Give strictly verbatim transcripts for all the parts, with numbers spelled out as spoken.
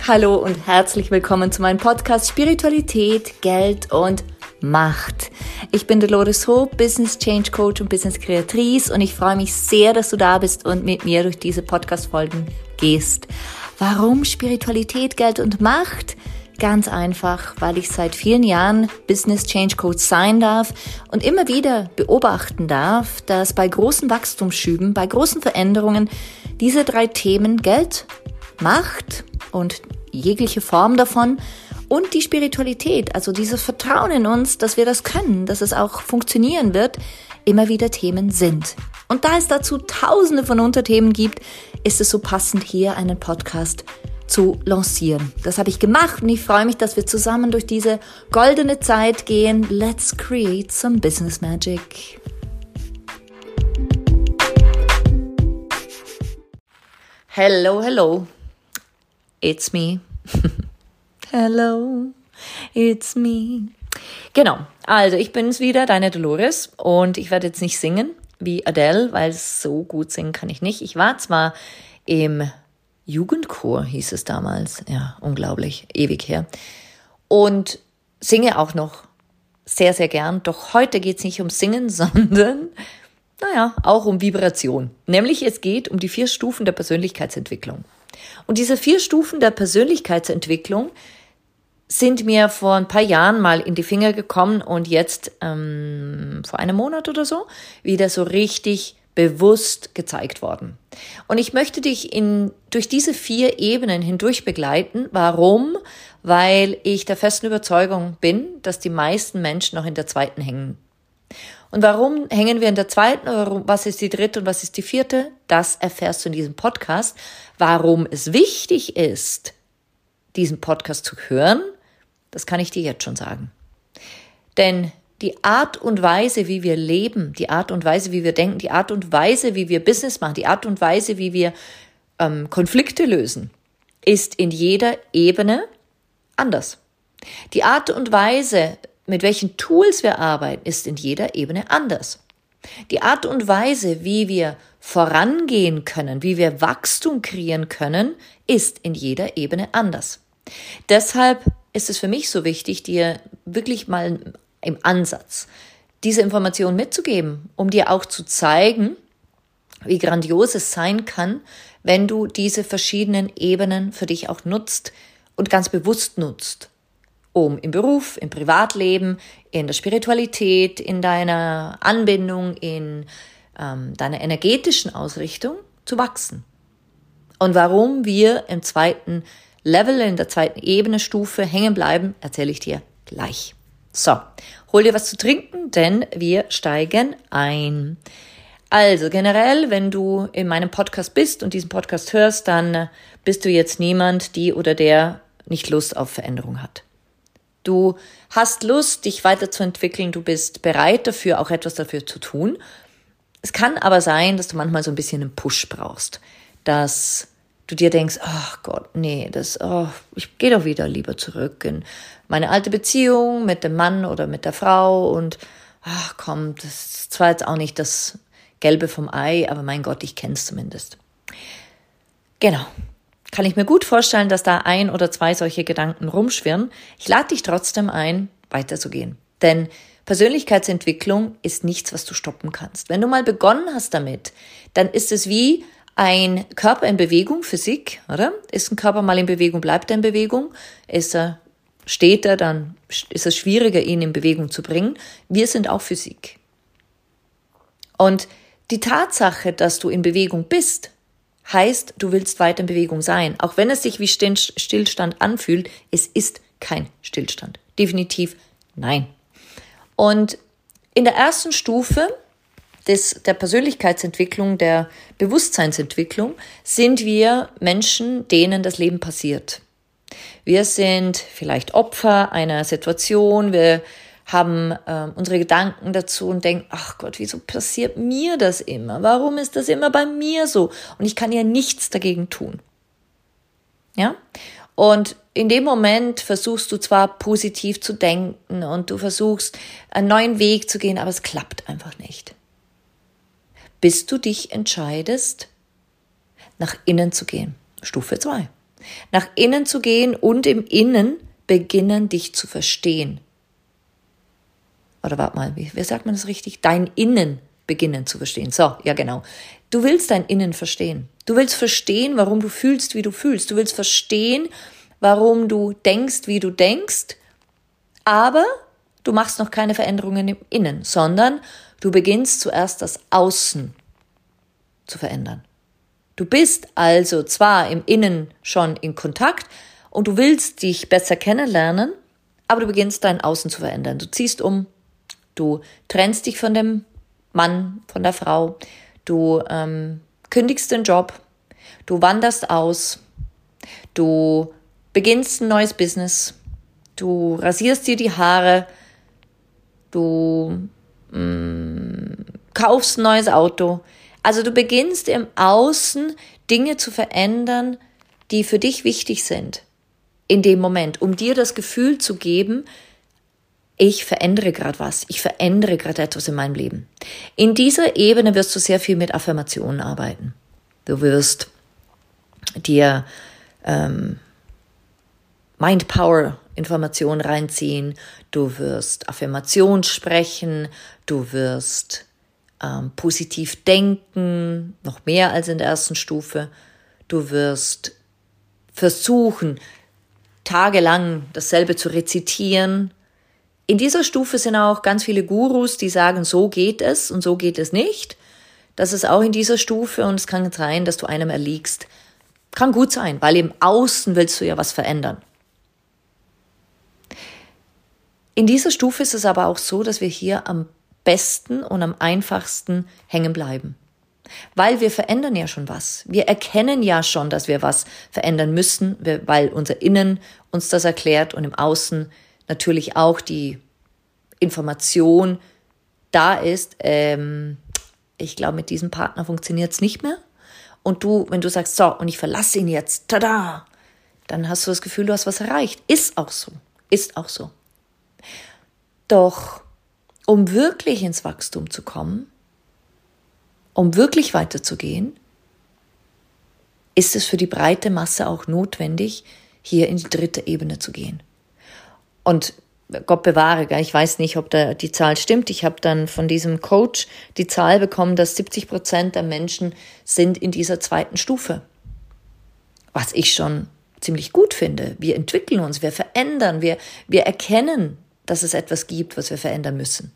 Hallo und herzlich willkommen zu meinem Podcast Spiritualität, Geld und Macht. Ich bin Dolores Ho, Business Change Coach und Business Kreatrice und ich freue mich sehr, dass du da bist und mit mir durch diese Podcast-Folgen gehst. Warum Spiritualität, Geld und Macht? Ganz einfach, weil ich seit vielen Jahren Business Change Coach sein darf und immer wieder beobachten darf, dass bei großen Wachstumsschüben, bei großen Veränderungen diese drei Themen Geld, Macht und jegliche Form davon und die Spiritualität, also dieses Vertrauen in uns, dass wir das können, dass es auch funktionieren wird, immer wieder Themen sind. Und da es dazu tausende von Unterthemen gibt, ist es so passend, hier einen Podcast zu lancieren. Das habe ich gemacht und ich freue mich, dass wir zusammen durch diese goldene Zeit gehen. Let's create some business magic. Hello, hello. It's me. Hello, it's me. Genau, also ich bin's wieder, deine Dolores, und ich werde jetzt nicht singen wie Adele, weil so gut singen kann ich nicht. Ich war zwar im Jugendchor, hieß es damals, ja, unglaublich, ewig her, und singe auch noch sehr, sehr gern, doch heute geht's nicht um Singen, sondern, naja, auch um Vibration. Nämlich es geht um die vier Stufen der Persönlichkeitsentwicklung. Und diese vier Stufen der Persönlichkeitsentwicklung sind mir vor ein paar Jahren mal in die Finger gekommen und jetzt ähm, vor einem Monat oder so wieder so richtig bewusst gezeigt worden. Und ich möchte dich in durch diese vier Ebenen hindurch begleiten. Warum? Weil ich der festen Überzeugung bin, dass die meisten Menschen noch in der zweiten hängen. Und warum hängen wir in der zweiten? Oder was ist die dritte und was ist die vierte? Das erfährst du in diesem Podcast. Warum es wichtig ist, diesen Podcast zu hören, das kann ich dir jetzt schon sagen. Denn die Art und Weise, wie wir leben, die Art und Weise, wie wir denken, die Art und Weise, wie wir Business machen, die Art und Weise, wie wir ähm, Konflikte lösen, ist in jeder Ebene anders. Die Art und Weise, mit welchen Tools wir arbeiten, ist in jeder Ebene anders. Die Art und Weise, wie wir vorangehen können, wie wir Wachstum kreieren können, ist in jeder Ebene anders. Deshalb ist es für mich so wichtig, dir wirklich mal im Ansatz diese Information mitzugeben, um dir auch zu zeigen, wie grandios es sein kann, wenn du diese verschiedenen Ebenen für dich auch nutzt und ganz bewusst nutzt, um im Beruf, im Privatleben, in der Spiritualität, in deiner Anbindung, in ähm, deiner energetischen Ausrichtung zu wachsen. Und warum wir im zweiten Level, in der zweiten Ebene, Stufe hängen bleiben, erzähle ich dir gleich. So, hol dir was zu trinken, denn wir steigen ein. Also generell, wenn du in meinem Podcast bist und diesen Podcast hörst, dann bist du jetzt niemand, die oder der nicht Lust auf Veränderung hat. Du hast Lust, dich weiterzuentwickeln, du bist bereit dafür, auch etwas dafür zu tun. Es kann aber sein, dass du manchmal so ein bisschen einen Push brauchst, dass du dir denkst, ach Gott, nee, das, oh, ich gehe doch wieder lieber zurück in meine alte Beziehung mit dem Mann oder mit der Frau und ach komm, das ist zwar jetzt auch nicht das Gelbe vom Ei, aber mein Gott, ich kenne es zumindest. Genau. Kann ich mir gut vorstellen, dass da ein oder zwei solche Gedanken rumschwirren. Ich lade dich trotzdem ein, weiterzugehen. Denn Persönlichkeitsentwicklung ist nichts, was du stoppen kannst. Wenn du mal begonnen hast damit, dann ist es wie ein Körper in Bewegung, Physik, oder? Ist ein Körper mal in Bewegung, bleibt er in Bewegung? Ist er, steht er, dann ist es schwieriger, ihn in Bewegung zu bringen. Wir sind auch Physik. Und die Tatsache, dass du in Bewegung bist, heißt, du willst weiter in Bewegung sein. Auch wenn es sich wie Stillstand anfühlt, es ist kein Stillstand. Definitiv nein. Und in der ersten Stufe des, der Persönlichkeitsentwicklung, der Bewusstseinsentwicklung, sind wir Menschen, denen das Leben passiert. Wir sind vielleicht Opfer einer Situation, wir haben äh, unsere Gedanken dazu und denken, ach Gott, wieso passiert mir das immer? Warum ist das immer bei mir so? Und ich kann ja nichts dagegen tun. Ja? Und in dem Moment versuchst du zwar positiv zu denken und du versuchst einen neuen Weg zu gehen, aber es klappt einfach nicht. Bis du dich entscheidest, nach innen zu gehen. Stufe zwei. Nach innen zu gehen und im Innen beginnen, dich zu verstehen. Oder warte mal, wie, wie sagt man das richtig? Dein Innen beginnen zu verstehen. So, ja genau. Du willst dein Innen verstehen. Du willst verstehen, warum du fühlst, wie du fühlst. Du willst verstehen, warum du denkst, wie du denkst. Aber du machst noch keine Veränderungen im Innen, sondern du beginnst zuerst das Außen zu verändern. Du bist also zwar im Innen schon in Kontakt und du willst dich besser kennenlernen, aber du beginnst dein Außen zu verändern. Du ziehst um, du trennst dich von dem Mann, von der Frau, du ähm, kündigst den Job, du wanderst aus, du beginnst ein neues Business, du rasierst dir die Haare, du mh, kaufst ein neues Auto. Also du beginnst im Außen Dinge zu verändern, die für dich wichtig sind in dem Moment, um dir das Gefühl zu geben, ich verändere gerade was, ich verändere gerade etwas in meinem Leben. In dieser Ebene wirst du sehr viel mit Affirmationen arbeiten. Du wirst dir ähm, Mind-Power-Informationen reinziehen, du wirst Affirmationen sprechen, du wirst ähm, positiv denken, noch mehr als in der ersten Stufe. Du wirst versuchen, tagelang dasselbe zu rezitieren. In dieser Stufe sind auch ganz viele Gurus, die sagen, so geht es und so geht es nicht. Das ist auch in dieser Stufe und es kann sein, dass du einem erliegst. Kann gut sein, weil im Außen willst du ja was verändern. In dieser Stufe ist es aber auch so, dass wir hier am besten und am einfachsten hängen bleiben. Weil wir verändern ja schon was. Wir erkennen ja schon, dass wir was verändern müssen, weil unser Innen uns das erklärt und im Außen natürlich auch die Information da ist, ähm, ich glaube, mit diesem Partner funktioniert es nicht mehr. Und du, wenn du sagst, so, und ich verlasse ihn jetzt, tada, dann hast du das Gefühl, du hast was erreicht. Ist auch so, ist auch so. Doch, um wirklich ins Wachstum zu kommen, um wirklich weiterzugehen, ist es für die breite Masse auch notwendig, hier in die dritte Ebene zu gehen. Und Gott bewahre, ich weiß nicht, ob da die Zahl stimmt. Ich habe dann von diesem Coach die Zahl bekommen, dass siebzig Prozent der Menschen sind in dieser zweiten Stufe. Was ich schon ziemlich gut finde. Wir entwickeln uns, wir verändern, wir, wir erkennen, dass es etwas gibt, was wir verändern müssen.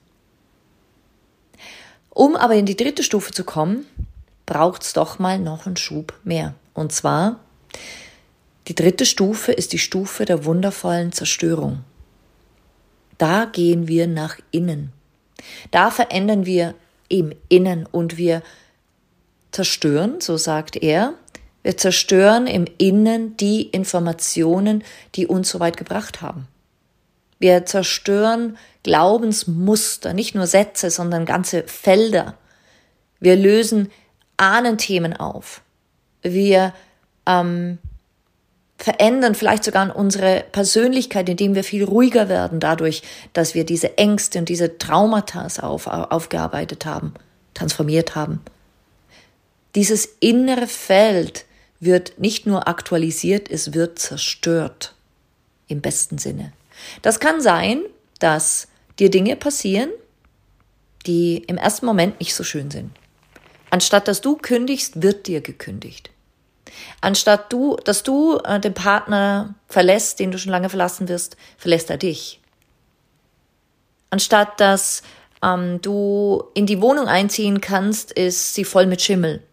Um aber in die dritte Stufe zu kommen, braucht es doch mal noch einen Schub mehr. Und zwar, die dritte Stufe ist die Stufe der wundervollen Zerstörung. Da gehen wir nach innen. Da verändern wir im Innen und wir zerstören, so sagt er, wir zerstören im Innen die Informationen, die uns so weit gebracht haben. Wir zerstören Glaubensmuster, nicht nur Sätze, sondern ganze Felder. Wir lösen Ahnenthemen auf. Wir ähm, verändern vielleicht sogar unsere Persönlichkeit, indem wir viel ruhiger werden, dadurch, dass wir diese Ängste und diese Traumata auf, aufgearbeitet haben, transformiert haben. Dieses innere Feld wird nicht nur aktualisiert, es wird zerstört, im besten Sinne. Das kann sein, dass dir Dinge passieren, die im ersten Moment nicht so schön sind. Anstatt dass du kündigst, wird dir gekündigt. Anstatt du, dass du äh, den Partner verlässt, den du schon lange verlassen wirst, verlässt er dich. Anstatt dass ähm, du in die Wohnung einziehen kannst, ist sie voll mit Schimmel.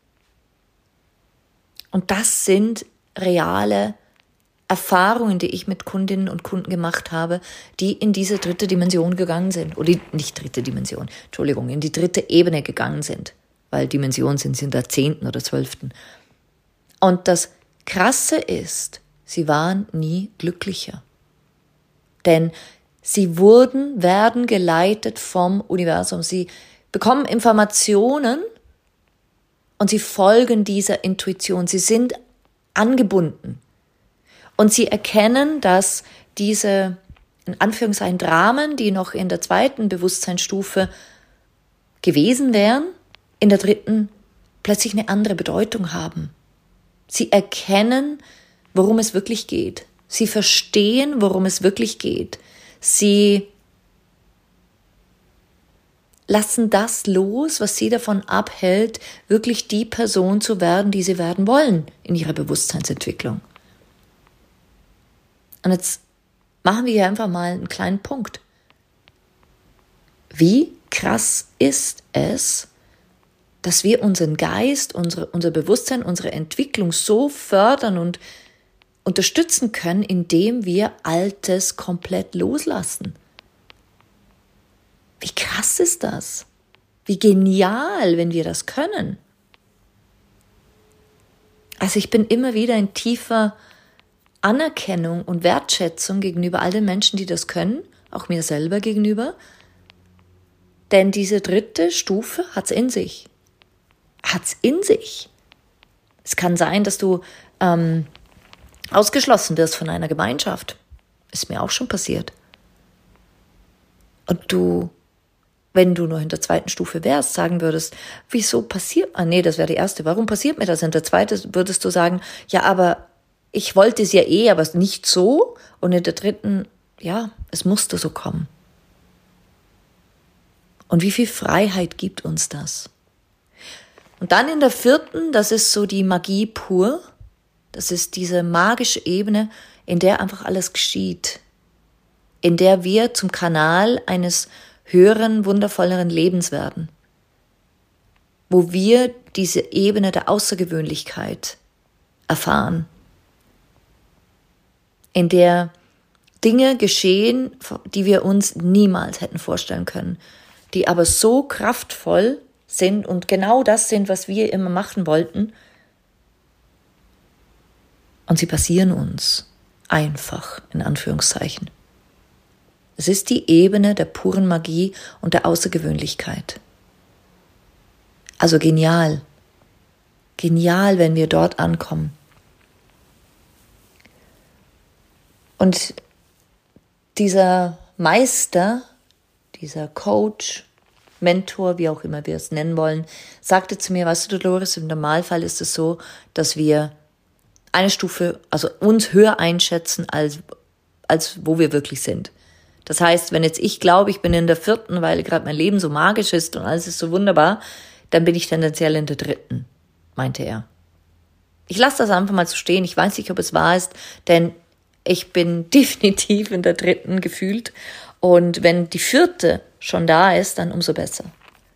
Und das sind reale Erfahrungen, die ich mit Kundinnen und Kunden gemacht habe, die in diese dritte Dimension gegangen sind. Oder die, nicht dritte Dimension, Entschuldigung, in die dritte Ebene gegangen sind. Weil Dimensionen sind sie in der zehnten oder zwölften. Und das Krasse ist, sie waren nie glücklicher. Denn sie wurden, werden geleitet vom Universum. Sie bekommen Informationen und sie folgen dieser Intuition. Sie sind angebunden. Und sie erkennen, dass diese, in Anführungszeichen, Dramen, die noch in der zweiten Bewusstseinsstufe gewesen wären, in der dritten plötzlich eine andere Bedeutung haben. Sie erkennen, worum es wirklich geht. Sie verstehen, worum es wirklich geht. Sie lassen das los, was sie davon abhält, wirklich die Person zu werden, die sie werden wollen in ihrer Bewusstseinsentwicklung. Und jetzt machen wir hier einfach mal einen kleinen Punkt. Wie krass ist es, dass wir unseren Geist, unsere, unser Bewusstsein, unsere Entwicklung so fördern und unterstützen können, indem wir Altes komplett loslassen. Wie krass ist das? Wie genial, wenn wir das können. Also ich bin immer wieder in tiefer Anerkennung und Wertschätzung gegenüber all den Menschen, die das können, auch mir selber gegenüber. Denn diese dritte Stufe hat's in sich. Hat's in sich. Es kann sein, dass du ähm, ausgeschlossen wirst von einer Gemeinschaft. Ist mir auch schon passiert. Und du, wenn du noch in der zweiten Stufe wärst, sagen würdest, wieso passiert, ah nee, das wäre die erste, warum passiert mir das? In der zweiten würdest du sagen, ja, aber ich wollte es ja eh, aber nicht so. Und in der dritten, ja, es musste so kommen. Und wie viel Freiheit gibt uns das? Und dann in der vierten, das ist so die Magie pur. Das ist diese magische Ebene, in der einfach alles geschieht. In der wir zum Kanal eines höheren, wundervolleren Lebens werden. Wo wir diese Ebene der Außergewöhnlichkeit erfahren. In der Dinge geschehen, die wir uns niemals hätten vorstellen können, die aber so kraftvoll sind und genau das sind, was wir immer machen wollten. Und sie passieren uns einfach, in Anführungszeichen. Es ist die Ebene der puren Magie und der Außergewöhnlichkeit. Also genial. Genial, wenn wir dort ankommen. Und dieser Meister, dieser Coach, Mentor, wie auch immer wir es nennen wollen, sagte zu mir, weißt du, Dolores, im Normalfall ist es so, dass wir eine Stufe, also uns höher einschätzen, als, als wo wir wirklich sind. Das heißt, wenn jetzt ich glaube, ich bin in der vierten, weil gerade mein Leben so magisch ist und alles ist so wunderbar, dann bin ich tendenziell in der dritten, meinte er. Ich lasse das einfach mal so stehen. Ich weiß nicht, ob es wahr ist, denn ich bin definitiv in der dritten gefühlt. Und wenn die vierte schon da ist, dann umso besser.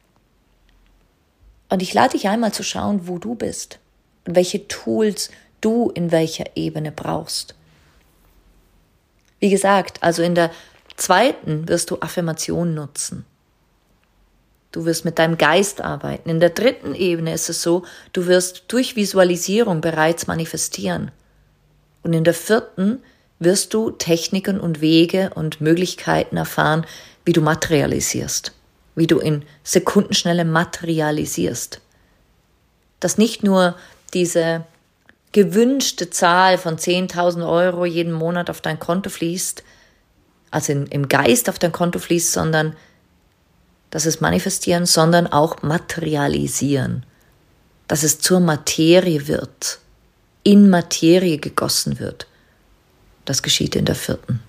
Und ich lade dich einmal zu schauen, wo du bist und welche Tools du in welcher Ebene brauchst. Wie gesagt, also in der zweiten wirst du Affirmationen nutzen. Du wirst mit deinem Geist arbeiten. In der dritten Ebene ist es so, du wirst durch Visualisierung bereits manifestieren. Und in der vierten wirst du Techniken und Wege und Möglichkeiten erfahren, wie du materialisierst, wie du in Sekundenschnelle materialisierst. Dass nicht nur diese gewünschte Zahl von zehntausend Euro jeden Monat auf dein Konto fließt, also in, im Geist auf dein Konto fließt, sondern dass es manifestieren, sondern auch materialisieren, dass es zur Materie wird, in Materie gegossen wird. Das geschieht in der vierten.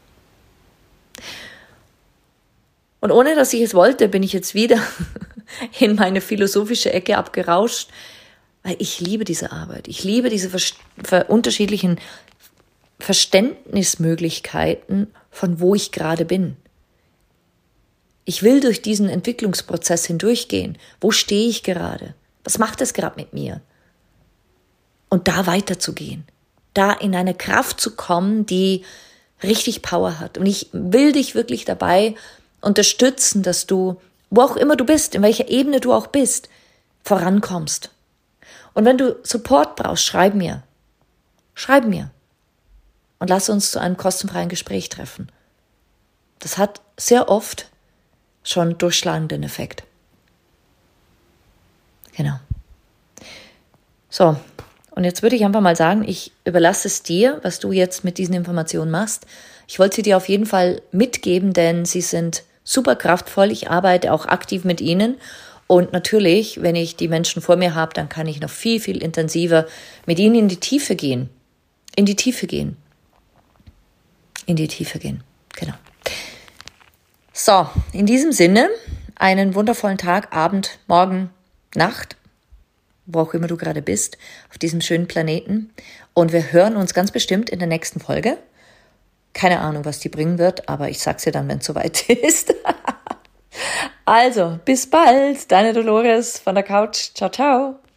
Und ohne, dass ich es wollte, bin ich jetzt wieder in meine philosophische Ecke abgerauscht, weil ich liebe diese Arbeit. Ich liebe diese vers- ver- unterschiedlichen Verständnismöglichkeiten, von wo ich gerade bin. Ich will durch diesen Entwicklungsprozess hindurchgehen. Wo stehe ich gerade? Was macht es gerade mit mir? Und da weiterzugehen. Da in eine Kraft zu kommen, die richtig Power hat. Und ich will dich wirklich dabei unterstützen, dass du, wo auch immer du bist, in welcher Ebene du auch bist, vorankommst. Und wenn du Support brauchst, schreib mir. Schreib mir. Und lass uns zu einem kostenfreien Gespräch treffen. Das hat sehr oft schon durchschlagenden Effekt. Genau. So. Und jetzt würde ich einfach mal sagen, ich überlasse es dir, was du jetzt mit diesen Informationen machst. Ich wollte sie dir auf jeden Fall mitgeben, denn sie sind super kraftvoll. Ich arbeite auch aktiv mit ihnen. Und natürlich, wenn ich die Menschen vor mir habe, dann kann ich noch viel, viel intensiver mit ihnen in die Tiefe gehen. in die Tiefe gehen. In die Tiefe gehen, genau. So, in diesem Sinne, einen wundervollen Tag, Abend, Morgen, Nacht, wo auch immer du gerade bist, auf diesem schönen Planeten. Und wir hören uns ganz bestimmt in der nächsten Folge. Keine Ahnung, was die bringen wird, aber ich sag's dir dann, wenn es soweit ist. Also, bis bald, deine Dolores von der Couch. Ciao, ciao.